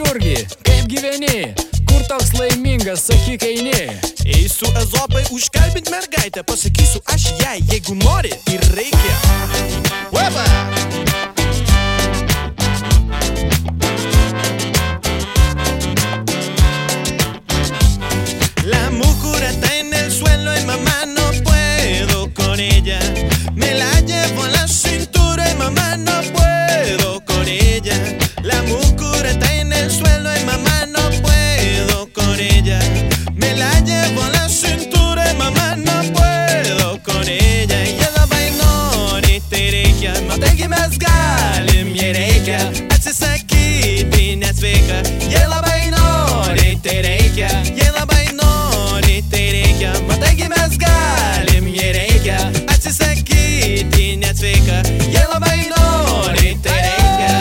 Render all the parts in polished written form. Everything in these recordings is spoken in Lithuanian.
kurgi, kaip gyveni, kur toks laimingas, sakyk eini. Eisiu Ezopai užkalbint mergaitę, pasakysiu aš jai, jeigu nori ir reikia. Ueba! La mucura está en el suelo y mamá no puedo con ella. Me la llevo a la cintura y mamá no puedo con ella. La mucura está en el suelo y mamá no puedo con ella. Me la llevo a la cintura y mamá no puedo con ella. Y ela vai nori tereikia, mategi mes galim jai reikia. Atsisakyti nesveika. Y ela vai nori tereikia, y ela vai nori tereikia. Mategi mes galim jai reikia. Atsisakyti nesveika. Y ela vai nori tereikia.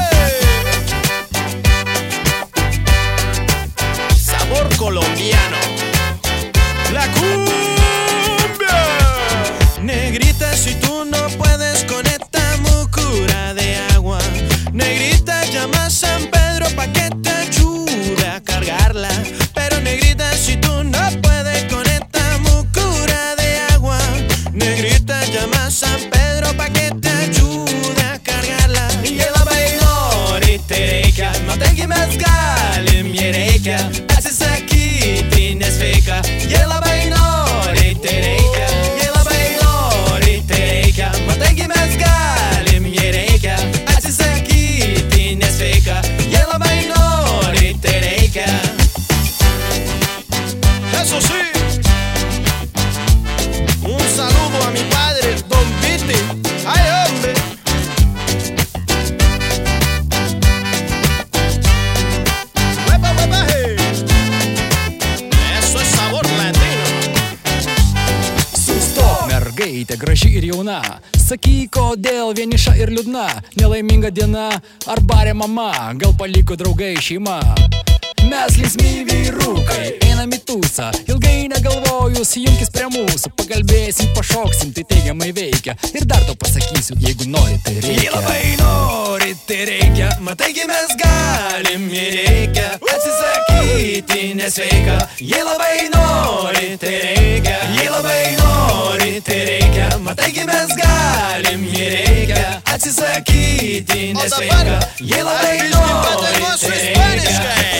Sabor colombiano. La cumbia. Negrita, si tú no puedes con esta mucura de agua, negrita, llama a San Pedro pa' que te ayude a cargarla. Pero negrita, si tú no puedes con esta mucura de agua, negrita, llama a San Pedro pa' que te ayude a cargarla. Y ela vai nori tereikia, mategi mes galim jai reikia. Atsisakyti nesveika. Y ela vai nori tereikia, y ela vai nori tereikia. Mategi mes galim jai reikia. Atsisakyti nesveika. Y ela vai nori tereikia. Eso sí, un saludo a mi padre, Don Viti. ¡Ay, hombre! ¡Huepa, huepa, hey! Eso es sabor latino. Sustok, mergaitė graži ir jauna, sakyk, kodėl vieniša ir liūdna. Nelaiminga diena, ar barė mama, gal paliko draugai šeima. Mes linksmi vyrukai, einam į tūsą, ilgai negalvojus, junkis prie mūsų. Pakalbėsim, pašoksim, tai teigiamai veikia. Ir dar to pasakysiu, jeigu nori, tai Jei reikia. labai nori, tai reikia. Mategi mes galim ir reikia. Atsisakyti nesveika. Jei labai nori, tai reikia. Jei labai nori, tai reikia. Mategi mes galim ir reikia. Atsisakyti nesveika. Jei labai nori, tai reikia.